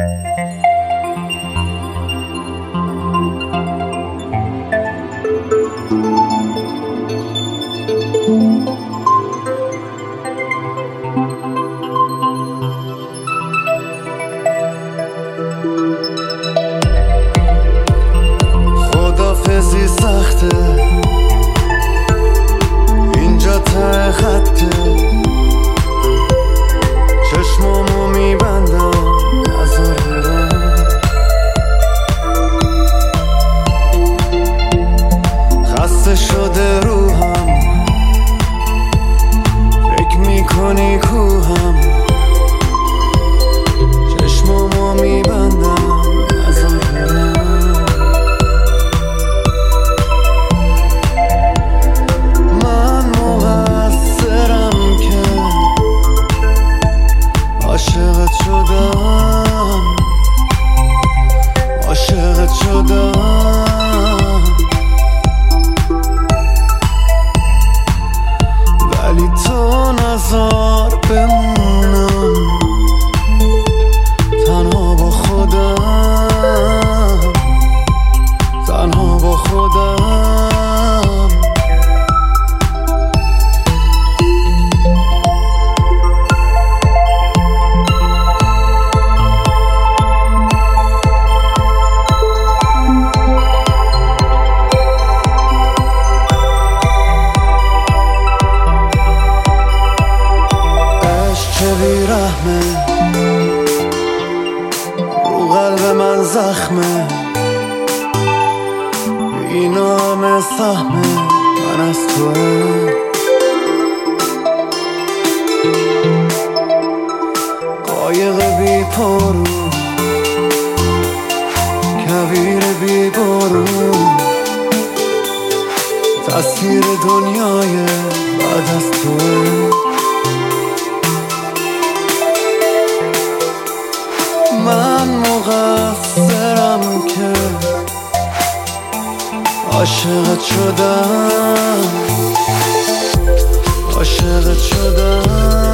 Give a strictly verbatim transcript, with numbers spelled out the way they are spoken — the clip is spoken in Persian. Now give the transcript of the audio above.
خدافزی سخته، اینجا ته خطه، چشمامو میبندم نزار برم. خسته شده روحم، فکر میکنی کوهم، چشمامو میبندم نزار برم. من مقصرم که عاشقت شدم، عاشقت شدم، ولی تو نذار بمونم تنها با خودم، تنها با خودم. چه بیرحمه، رو قلب من زخمه، اینا همه سهمه من از توه. قایق بی پارو، کویر بی بارون، تصویر دنیای بعد از توه. من مقصرم که عاشقت شدم، عاشقت شدم.